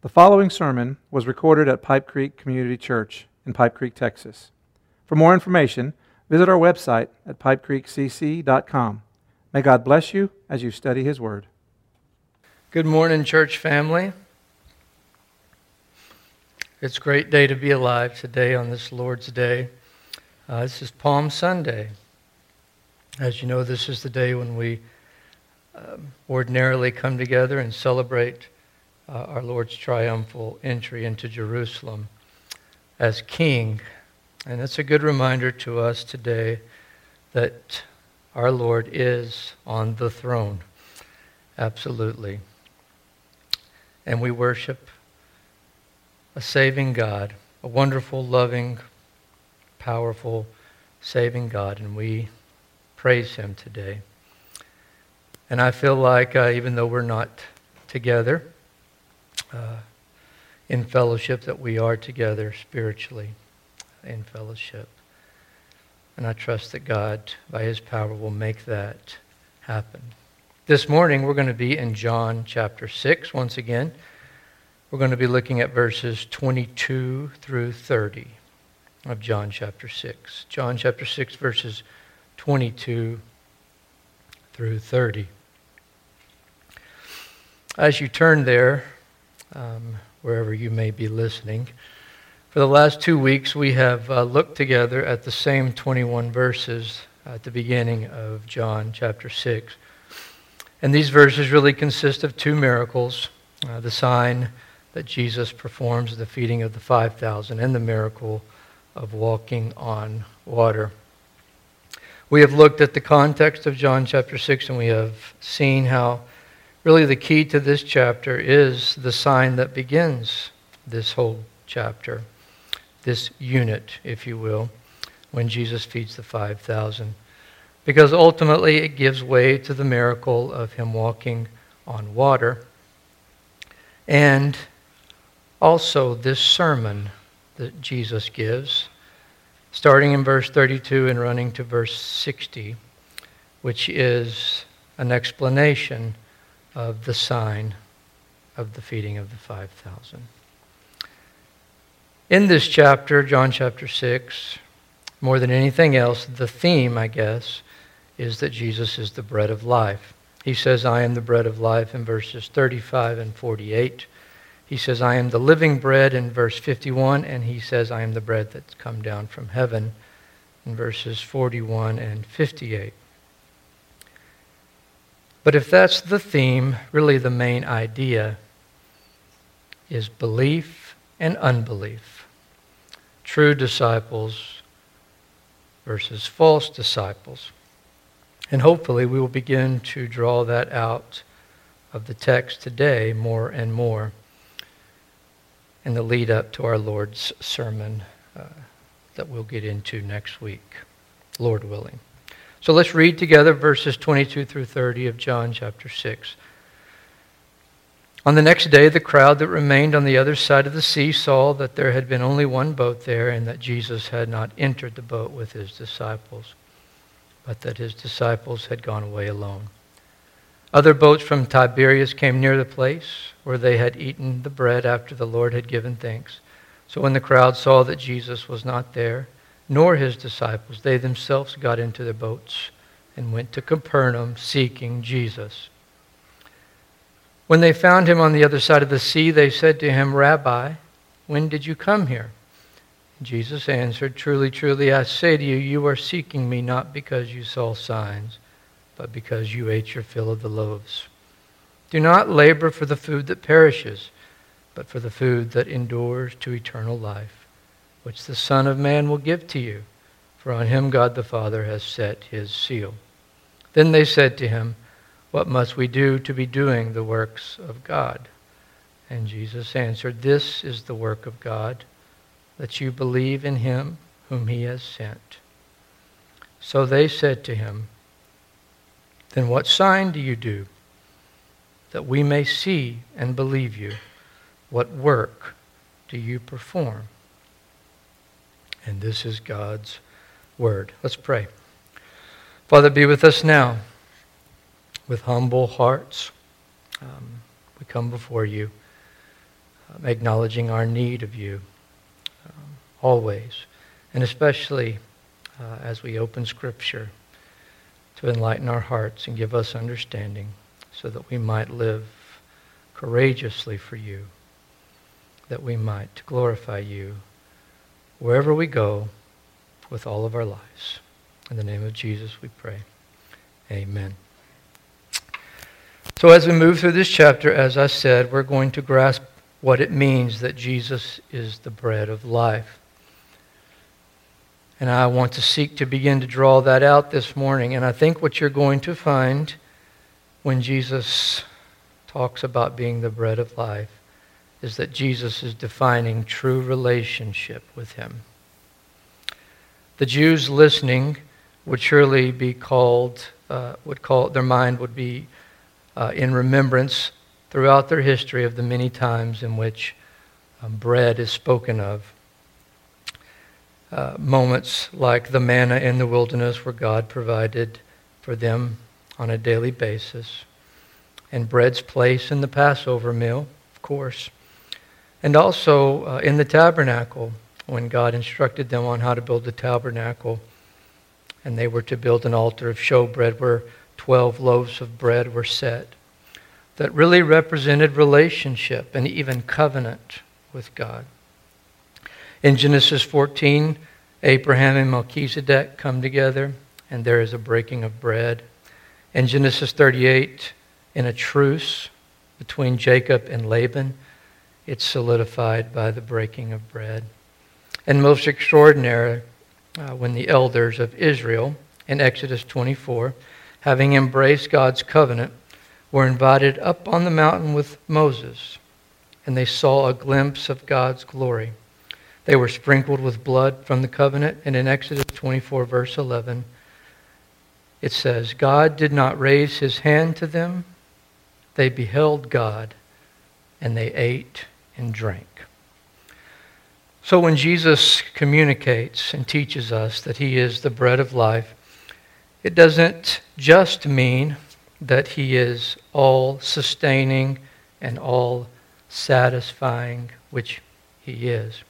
The following sermon was recorded at Pipe Creek Community Church in Pipe Creek, Texas. For more information, visit our website at pipecreekcc.com. May God bless you as you study His Word. Good morning, church family. It's a great day to be alive today on this Lord's Day. This is Palm Sunday. As you know, this is the day when we ordinarily come together and celebrate our Lord's triumphal entry into Jerusalem as King. And it's a good reminder to us today that our Lord is on the throne. Absolutely. And we worship a saving God, a wonderful, loving, powerful, saving God, and we praise Him today. And I feel like even though we're not together in fellowship, that we are together spiritually in fellowship. And I trust that God, by His power, will make that happen. This morning, we're going to be in John chapter 6 once again. We're going to be looking at verses 22 through 30 of John chapter 6. John chapter 6, verses 22 through 30. As you turn there, wherever you may be listening, for the last 2 weeks we have looked together at the same 21 verses at the beginning of John chapter 6. And these verses really consist of two miracles, the sign that Jesus performs, the feeding of the 5,000, and the miracle of walking on water. We have looked at the context of John chapter 6, and we have seen how really the key to this chapter is the sign that begins this whole chapter, this unit, if you will, when Jesus feeds the 5,000. Because ultimately it gives way to the miracle of Him walking on water. And also this sermon that Jesus gives, starting in verse 32 and running to verse 60, which is an explanation of the sign of the feeding of the 5,000. In this chapter, John chapter 6, more than anything else, the theme, I guess, is that Jesus is the bread of life. He says, I am the bread of life in verses 35 and 48. He says, I am the living bread in verse 51, and he says, I am the bread that's come down from heaven in verses 41 and 58. But if that's the theme, really the main idea is belief and unbelief. True disciples versus false disciples. And hopefully we will begin to draw that out of the text today more and more in the lead up to our Lord's sermon that we'll get into next week, Lord willing. So let's read together verses 22 through 30 of John chapter 6. On the next day, the crowd that remained on the other side of the sea saw that there had been only one boat there, and that Jesus had not entered the boat with His disciples, but that His disciples had gone away alone. Other boats from Tiberias came near the place where they had eaten the bread after the Lord had given thanks. So when the crowd saw that Jesus was not there, nor His disciples, they themselves got into their boats and went to Capernaum seeking Jesus. When they found Him on the other side of the sea, they said to Him, Rabbi, when did you come here? Jesus answered, Truly, truly, I say to you, you are seeking me not because you saw signs, but because you ate your fill of the loaves. Do not labor for the food that perishes, but for the food that endures to eternal life, which the Son of Man will give to you, for on Him God the Father has set His seal. Then they said to Him, What must we do to be doing the works of God? And Jesus answered, This is the work of God, that you believe in Him whom He has sent. So they said to Him, Then what sign do you do, that we may see and believe you? What work do you perform? And this is God's word. Let's pray. Father, be with us now with humble hearts. We come before you acknowledging our need of you always, and especially as we open Scripture to enlighten our hearts and give us understanding so that we might live courageously for you, that we might glorify you wherever we go with all of our lives. In the name of Jesus we pray. Amen. So as we move through this chapter, as I said, we're going to grasp what it means that Jesus is the bread of life. And I want to seek to begin to draw that out this morning. And I think what you're going to find when Jesus talks about being the bread of life is that Jesus is defining true relationship with him. The Jews listening would surely be their mind would be in remembrance throughout their history of the many times in which bread is spoken of. Moments like the manna in the wilderness where God provided for them on a daily basis, and bread's place in the Passover meal, of course, and also in the tabernacle when God instructed them on how to build the tabernacle, and they were to build an altar of showbread where 12 loaves of bread were set that really represented relationship and even covenant with God. In Genesis 14, Abraham and Melchizedek come together, and there is a breaking of bread. In Genesis 38, in a truce between Jacob and Laban, it's solidified by the breaking of bread. And most extraordinary, when the elders of Israel, in Exodus 24, having embraced God's covenant, were invited up on the mountain with Moses, and they saw a glimpse of God's glory. They were sprinkled with blood from the covenant, and in Exodus 24, verse 11, it says, God did not raise his hand to them. They beheld God, and they ate and drank. So when Jesus communicates and teaches us that he is the bread of life, it doesn't just mean that he is all-sustaining and all-satisfying, which he is.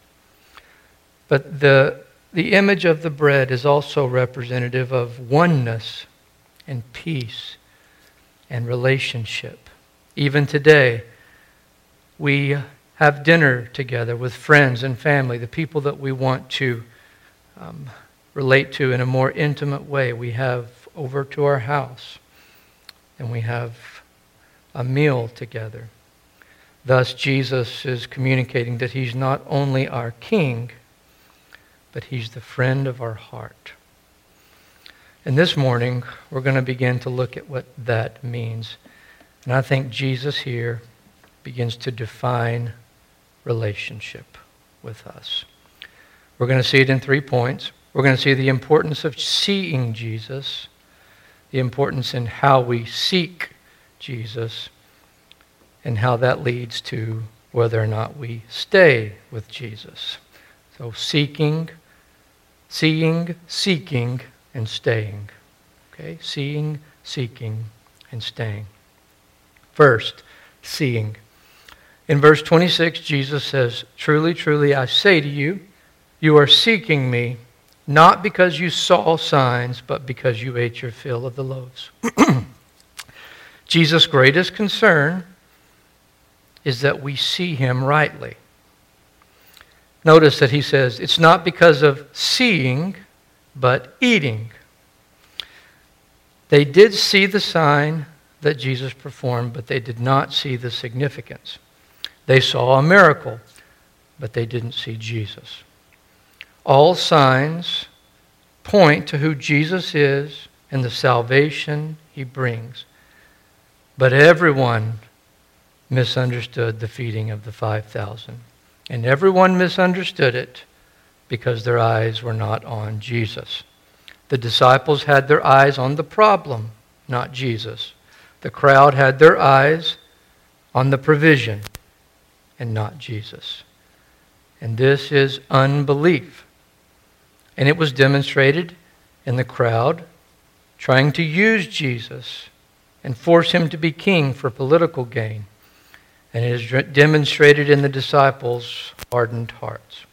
But the image of the bread is also representative of oneness and peace and relationship. Even today, we have dinner together with friends and family, the people that we want to relate to in a more intimate way. We have over to our house, and we have a meal together. Thus, Jesus is communicating that he's not only our King, but he's the friend of our heart. And this morning, we're going to begin to look at what that means. And I think Jesus here begins to define relationship with us. We're going to see it in 3 points. We're going to see the importance of seeing Jesus, the importance in how we seek Jesus, and how that leads to whether or not we stay with Jesus. So seeing, seeking, and staying. Okay? Seeing, seeking, and staying. First, seeing. In verse 26, Jesus says, Truly, truly, I say to you, you are seeking me, not because you saw signs, but because you ate your fill of the loaves. Jesus' greatest concern is that we see him rightly. Notice that he says, it's not because of seeing, but eating. They did see the sign that Jesus performed, but they did not see the significance. They saw a miracle, but they didn't see Jesus. All signs point to who Jesus is and the salvation he brings. But everyone misunderstood the feeding of the 5,000. And everyone misunderstood it because their eyes were not on Jesus. The disciples had their eyes on the problem, not Jesus. The crowd had their eyes on the provision and not Jesus. And this is unbelief. And it was demonstrated in the crowd trying to use Jesus and force him to be king for political gain. and it is demonstrated in the disciples' hardened hearts.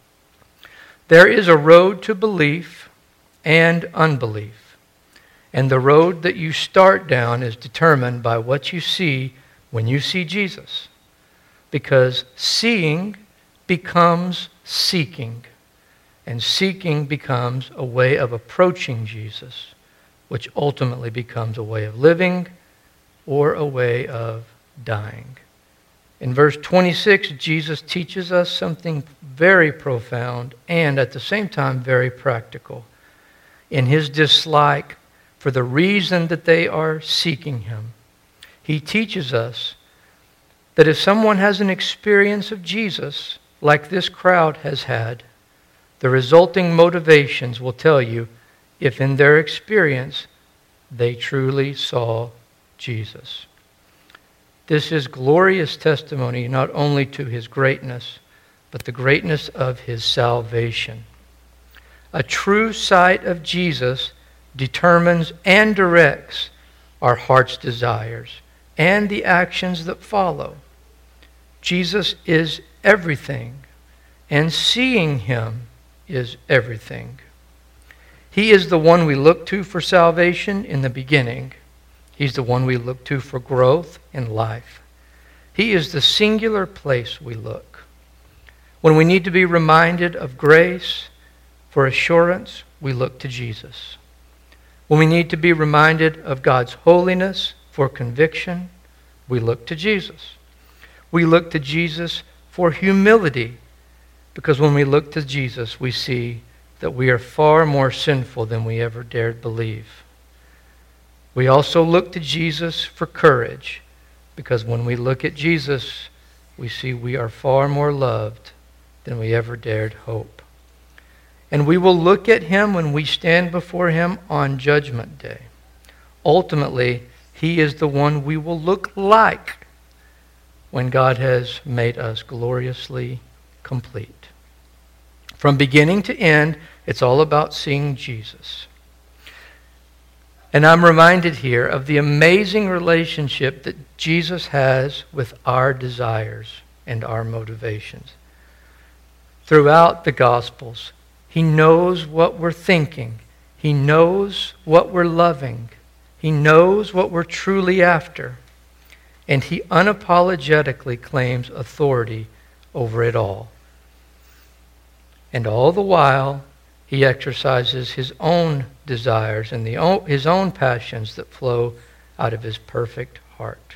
There is a road to belief and unbelief, and the road that you start down is determined by what you see when you see Jesus, because seeing becomes seeking, and seeking becomes a way of approaching Jesus, which ultimately becomes a way of living or a way of dying. In verse 26, Jesus teaches us something very profound and at the same time very practical. In his dislike for the reason that they are seeking him, he teaches us that if someone has an experience of Jesus like this crowd has had, the resulting motivations will tell you if in their experience they truly saw Jesus. This is glorious testimony not only to his greatness, but the greatness of his salvation. A true sight of Jesus determines and directs our heart's desires and the actions that follow. Jesus is everything, and seeing him is everything. He is the one we look to for salvation in the beginning. He's the one we look to for growth in life. He is the singular place we look. When we need to be reminded of grace for assurance, we look to Jesus. When we need to be reminded of God's holiness for conviction, we look to Jesus. We look to Jesus for humility, because when we look to Jesus, we see that we are far more sinful than we ever dared believe. We also look to Jesus for courage, because when we look at Jesus, we see we are far more loved than we ever dared hope. And we will look at him when we stand before him on Judgment Day. Ultimately, he is the one we will look like when God has made us gloriously complete. From beginning to end, it's all about seeing Jesus. And I'm reminded here of the amazing relationship that Jesus has with our desires and our motivations. Throughout the Gospels, he knows what we're thinking. He knows what we're loving. He knows what we're truly after. And he unapologetically claims authority over it all. And all the while, he exercises his own desires and his own passions that flow out of his perfect heart.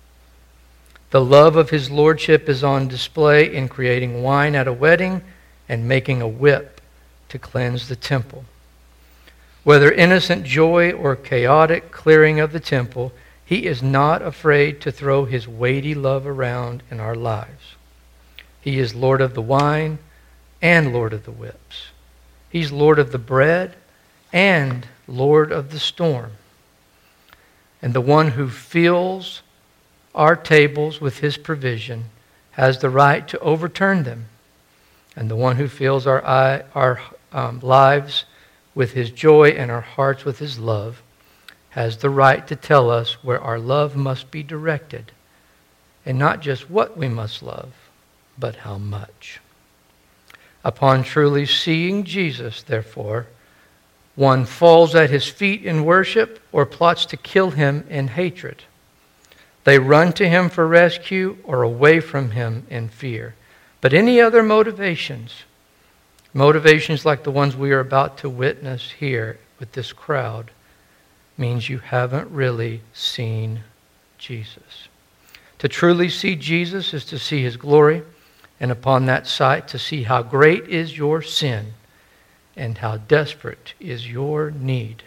The love of his lordship is on display in creating wine at a wedding and making a whip to cleanse the temple. Whether innocent joy or chaotic clearing of the temple, he is not afraid to throw his weighty love around in our lives. He is Lord of the wine and Lord of the whips. He's Lord of the bread and Lord of the storm. And the one who fills our tables with his provision has the right to overturn them. And the one who fills our lives with his joy and our hearts with his love has the right to tell us where our love must be directed. And not just what we must love, but how much. Upon truly seeing Jesus, therefore, one falls at his feet in worship or plots to kill him in hatred. They run to him for rescue or away from him in fear. But any other motivations like the ones we are about to witness here with this crowd, means you haven't really seen Jesus. To truly see Jesus is to see his glory, and upon that sight to see how great is your sin and how desperate is your need.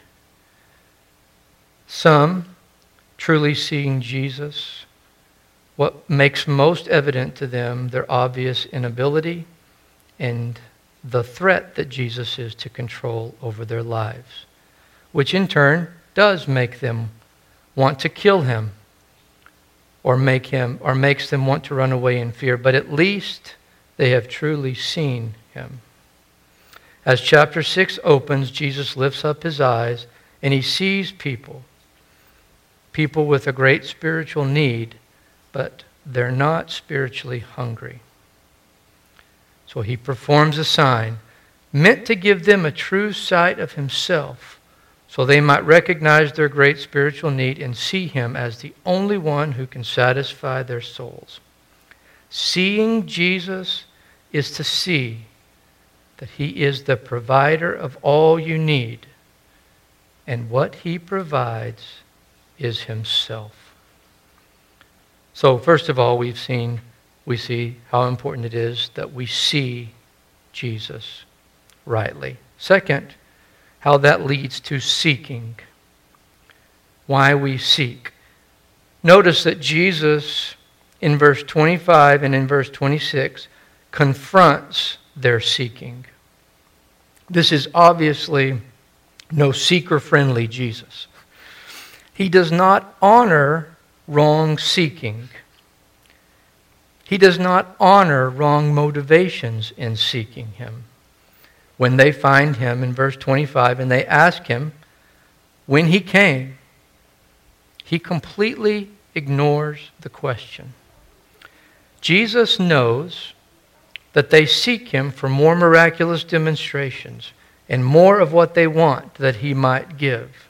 Some, truly seeing Jesus, what makes most evident to them their obvious inability and the threat that Jesus is to control over their lives, which in turn does make them want to kill him or makes them want to run away in fear, but at least they have truly seen him. As chapter 6 opens, Jesus lifts up his eyes and he sees people with a great spiritual need, but they're not spiritually hungry. So he performs a sign meant to give them a true sight of himself, so they might recognize their great spiritual need and see him as the only one who can satisfy their souls. Seeing Jesus is to see that he is the provider of all you need, and what he provides is himself. So first of all, we see how important it is that we see Jesus rightly. Second, how that leads to seeking. Why we seek. Notice that Jesus, in verse 25 and in verse 26, confronts their seeking. This is obviously no seeker-friendly Jesus. He does not honor wrong seeking. He does not honor wrong motivations in seeking him. When they find him in verse 25 and they ask him when he came, he completely ignores the question. Jesus knows that they seek him for more miraculous demonstrations and more of what they want that he might give.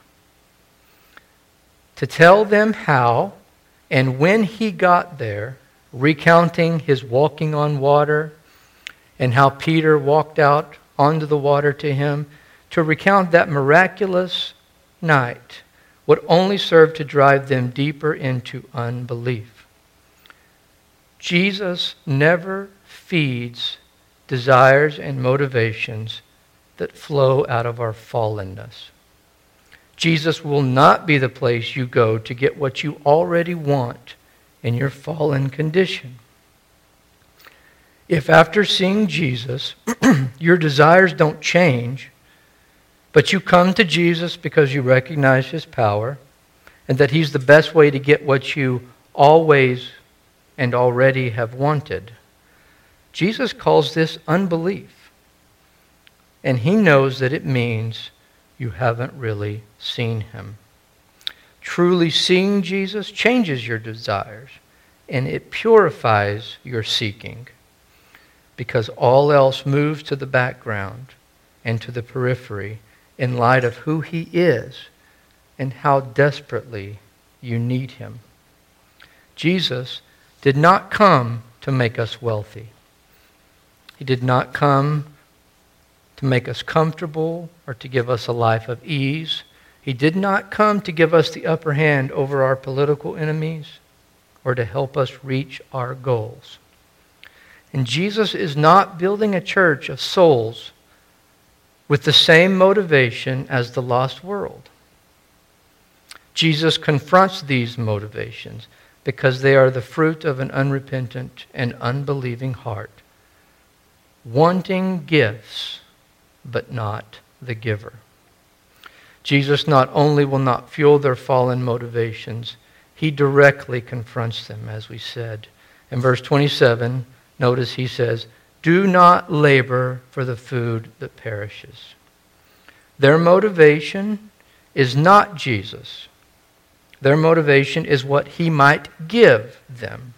To tell them how and when he got there, recounting his walking on water and how Peter walked out onto the water to him, to recount that miraculous night would only serve to drive them deeper into unbelief. Jesus never feeds desires and motivations that flow out of our fallenness. Jesus will not be the place you go to get what you already want in your fallen condition. If after seeing Jesus, your desires don't change, but you come to Jesus because you recognize his power and that he's the best way to get what you always and already have wanted, Jesus calls this unbelief. And he knows that it means you haven't really seen him. Truly seeing Jesus changes your desires, and it purifies your seeking, because all else moves to the background and to the periphery in light of who he is and how desperately you need him. Jesus did not come to make us wealthy. He did not come to make us comfortable or to give us a life of ease. He did not come to give us the upper hand over our political enemies or to help us reach our goals. And Jesus is not building a church of souls with the same motivation as the lost world. Jesus confronts these motivations because they are the fruit of an unrepentant and unbelieving heart, wanting gifts, but not the giver. Jesus not only will not fuel their fallen motivations, he directly confronts them, as we said. In verse 27, notice he says, "Do not labor for the food that perishes." Their motivation is not Jesus. Their motivation is what he might give them.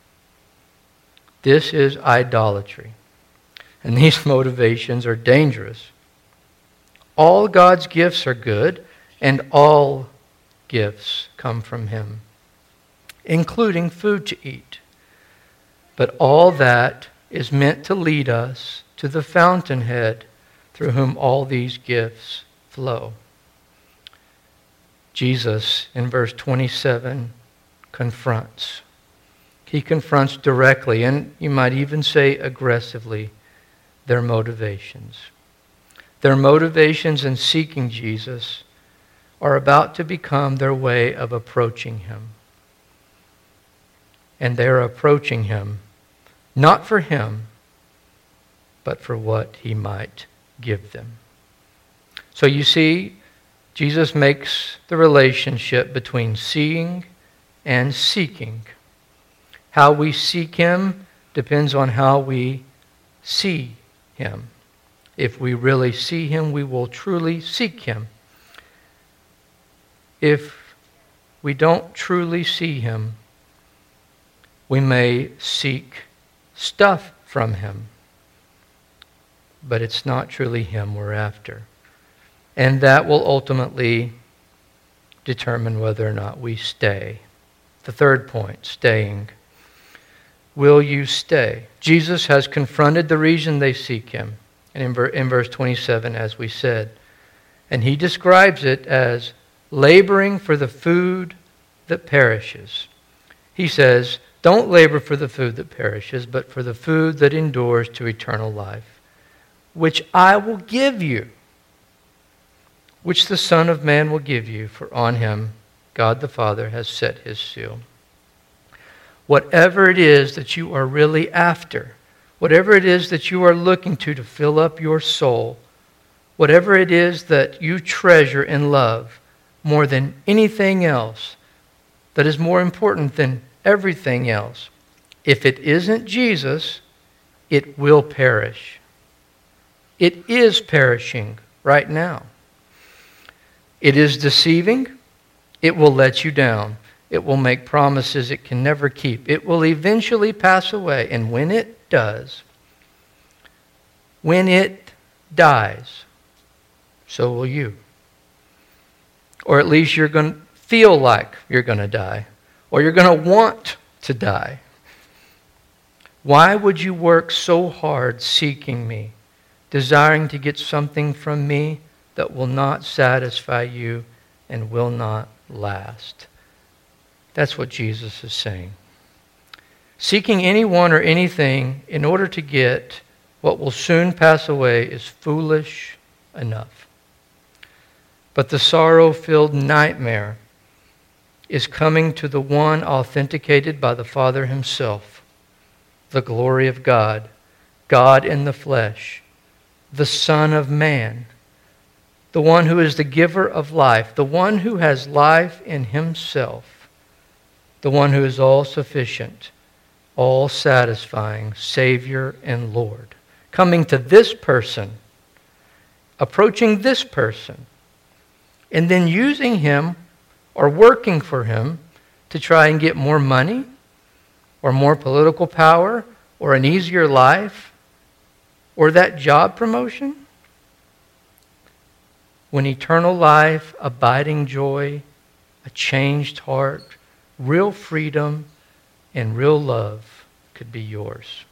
This is idolatry. And these motivations are dangerous. All God's gifts are good, and all gifts come from him, including food to eat. But all that is meant to lead us to the fountainhead through whom all these gifts flow. Jesus, in verse 27, confronts. He confronts directly, and you might even say aggressively, their motivations. Their motivations in seeking Jesus are about to become their way of approaching him. And they're approaching him not for him, but for what he might give them. So you see, Jesus makes the relationship between seeing and seeking. How we seek him depends on how we see him. If we really see him, we will truly seek him. If we don't truly see him, We may seek stuff from him, but it's not truly him we're after. And that will ultimately determine whether or not we stay. The third point, staying. Will you stay? Jesus has confronted the reason they seek him. And in verse 27, as we said, and he describes it as laboring for the food that perishes. He says, don't labor for the food that perishes, but for the food that endures to eternal life, which I will give you, which the Son of Man will give you, for on him God the Father has set his seal. Whatever it is that you are really after, whatever it is that you are looking to fill up your soul, whatever it is that you treasure and love more than anything else, that is more important than everything else, if it isn't Jesus, it will perish. It is perishing right now. It is deceiving. It will let you down. It will make promises it can never keep. It will eventually pass away. And when it does, when it dies, so will you. Or at least you're going to feel like you're going to die. Or you're going to want to die. Why would you work so hard seeking me, desiring to get something from me that will not satisfy you and will not last? That's what Jesus is saying. Seeking anyone or anything in order to get what will soon pass away is foolish enough. But the sorrow-filled nightmare is coming to the one authenticated by the Father himself, the glory of God, God in the flesh, the Son of Man, the one who is the giver of life, the one who has life in himself, the one who is all-sufficient, all-satisfying Savior and Lord. Coming to this person, approaching this person, and then using him or working for him to try and get more money or more political power or an easier life or that job promotion. When eternal life, abiding joy, a changed heart, real freedom, and real love could be yours.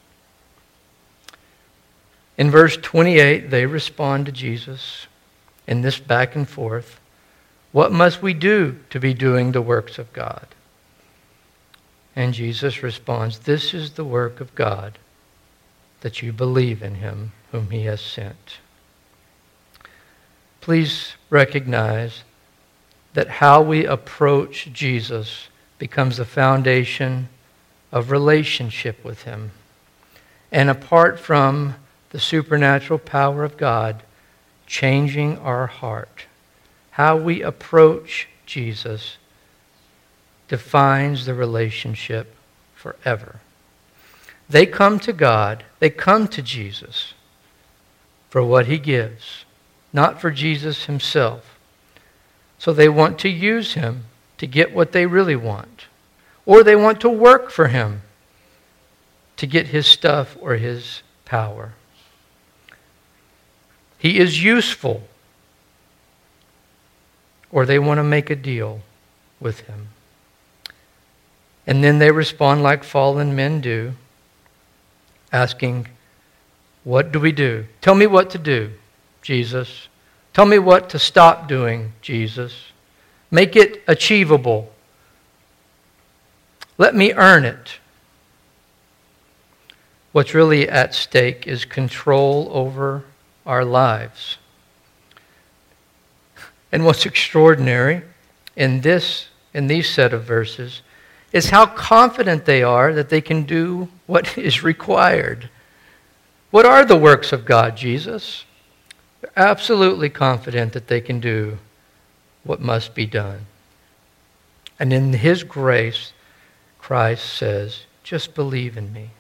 In verse 28, they respond to Jesus in this back and forth. What must we do to be doing the works of God? And Jesus responds, this is the work of God, that you believe in him whom he has sent. Please recognize that how we approach Jesus becomes the foundation of relationship with him. And apart from the supernatural power of God changing our heart, how we approach Jesus defines the relationship forever. They come to God, they come to Jesus for what he gives, not for Jesus himself. So they want to use him to get what they really want. Or they want to work for him to get his stuff or his power. He is useful. Or they want to make a deal with him. And then they respond like fallen men do, asking, what do we do? Tell me what to do, Jesus. Tell me what to stop doing, Jesus. Make it achievable. Let me earn it. What's really at stake is control over our lives. And what's extraordinary in these set of verses is how confident they are that they can do what is required. What are the works of God, Jesus? They're absolutely confident that they can do what must be done. And in his grace, Christ says, just believe in me.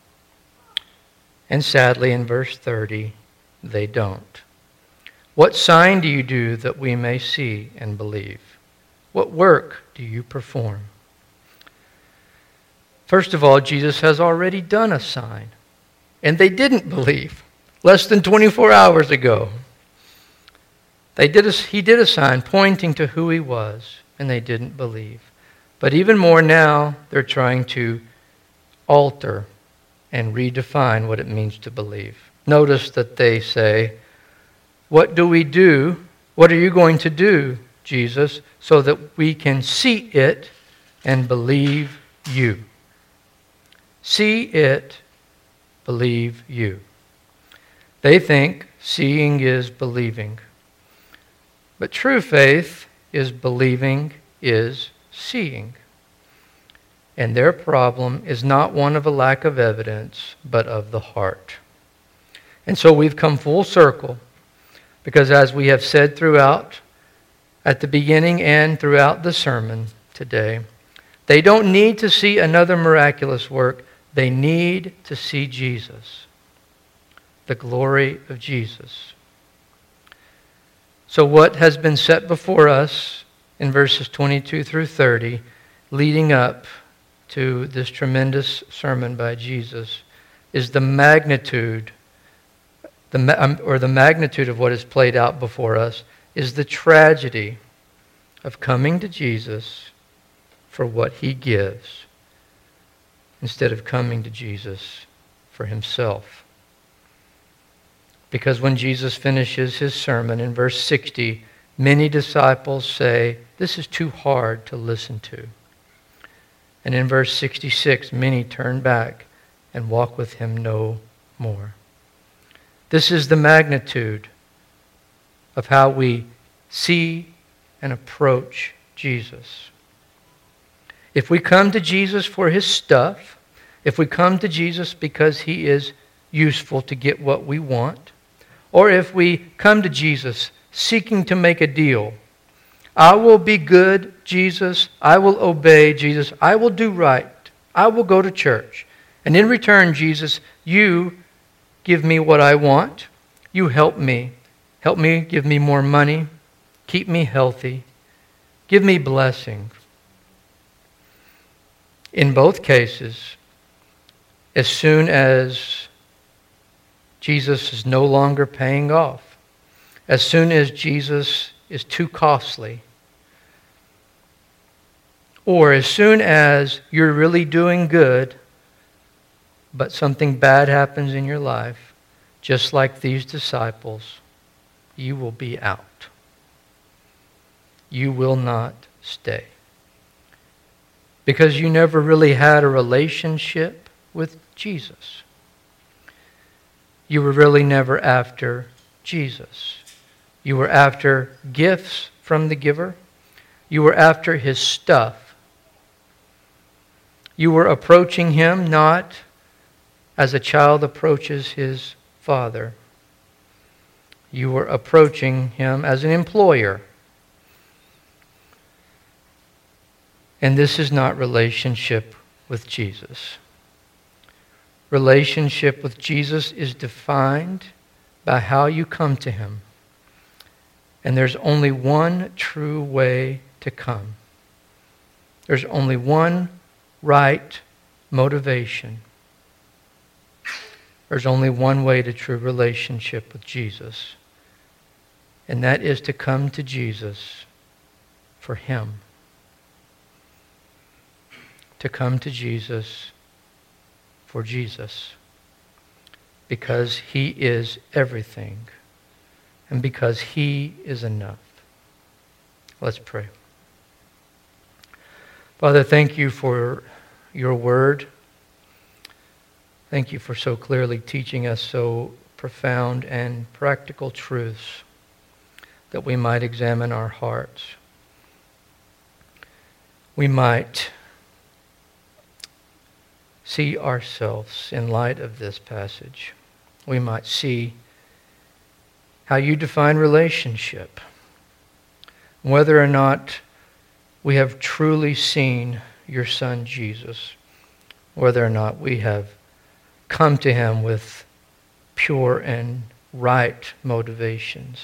And sadly, in verse 30, they don't. What sign do you do that we may see and believe? What work do you perform? First of all, Jesus has already done a sign, and they didn't believe. Less than 24 hours ago, he did a sign pointing to who he was, and they didn't believe. But even more now, they're trying to alter and redefine what it means to believe. Notice that they say, "What do we do? What are you going to do, Jesus, so that we can see it and believe you?" See it, believe you. They think seeing is believing. But true faith is believing is seeing. And their problem is not one of a lack of evidence, but of the heart. And so we've come full circle, because as we have said throughout, at the beginning and throughout the sermon today, they don't need to see another miraculous work. They need to see Jesus, the glory of Jesus. So what has been set before us in verses 22 through 30, leading up to this tremendous sermon by Jesus, is the magnitude, the magnitude of what is played out before us, is the tragedy of coming to Jesus for what he gives, instead of coming to Jesus for himself. Because when Jesus finishes his sermon in verse 60, many disciples say, "This is too hard to listen to." And in verse 66, many turn back and walk with him no more. This is the magnitude of how we see and approach Jesus. If we come to Jesus for his stuff, if we come to Jesus because he is useful to get what we want, or if we come to Jesus seeking to make a deal, I will be good, Jesus, I will obey, Jesus, I will do right, I will go to church. And in return, Jesus, you give me what I want, you help me, give me more money, keep me healthy, give me blessing. In both cases, as soon as Jesus is no longer paying off, as soon as Jesus is too costly, or as soon as you're really doing good, but something bad happens in your life, just like these disciples, you will be out. You will not stay. Because you never really had a relationship with Jesus. You were really never after Jesus. You were after gifts from the giver. You were after his stuff. You were approaching him not as a child approaches his father. You were approaching him as an employer. And this is not relationship with Jesus. Relationship with Jesus is defined by how you come to him. And there's only one true way to come. There's only one right motivation. There's only one way to true relationship with Jesus. And that is to come to Jesus for him. To come to Jesus for Jesus. Because he is everything. And because he is enough. Let's pray. Father, thank you for your word. Thank you for so clearly teaching us so profound and practical truths that we might examine our hearts. We might see ourselves in light of this passage. We might see how you define relationship, whether or not we have truly seen your Son Jesus, whether or not we have come to him with pure and right motivations,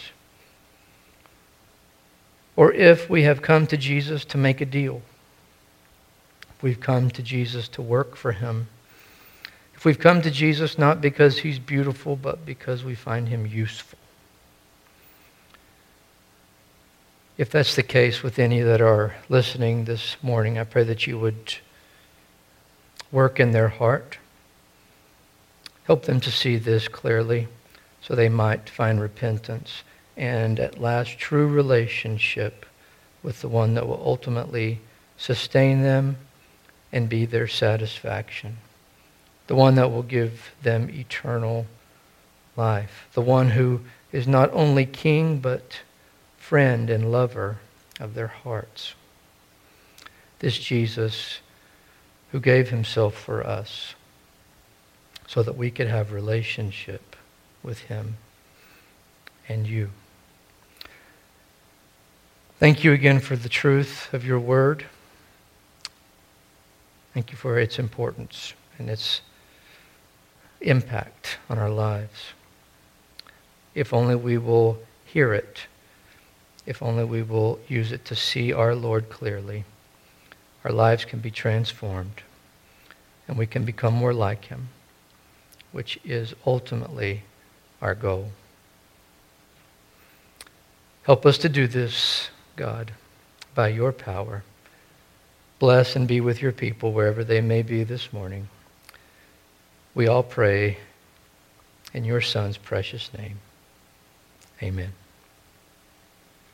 or if we have come to Jesus to make a deal, we've come to Jesus to work for him, if we've come to Jesus not because he's beautiful, but because we find him useful. If that's the case with any that are listening this morning, I pray that you would work in their heart. Help them to see this clearly so they might find repentance and at last true relationship with the one that will ultimately sustain them and be their satisfaction. The one that will give them eternal life. The one who is not only king but friend and lover of their hearts. This Jesus who gave himself for us so that we could have relationship with him and you. Thank you again for the truth of your word. Thank you for its importance and its impact on our lives. If only we will hear it, if only we will use it to see our Lord clearly, our lives can be transformed and we can become more like him, which is ultimately our goal. Help us to do this, God, by your power. Bless and be with your people wherever they may be this morning. We all pray in your Son's precious name. Amen.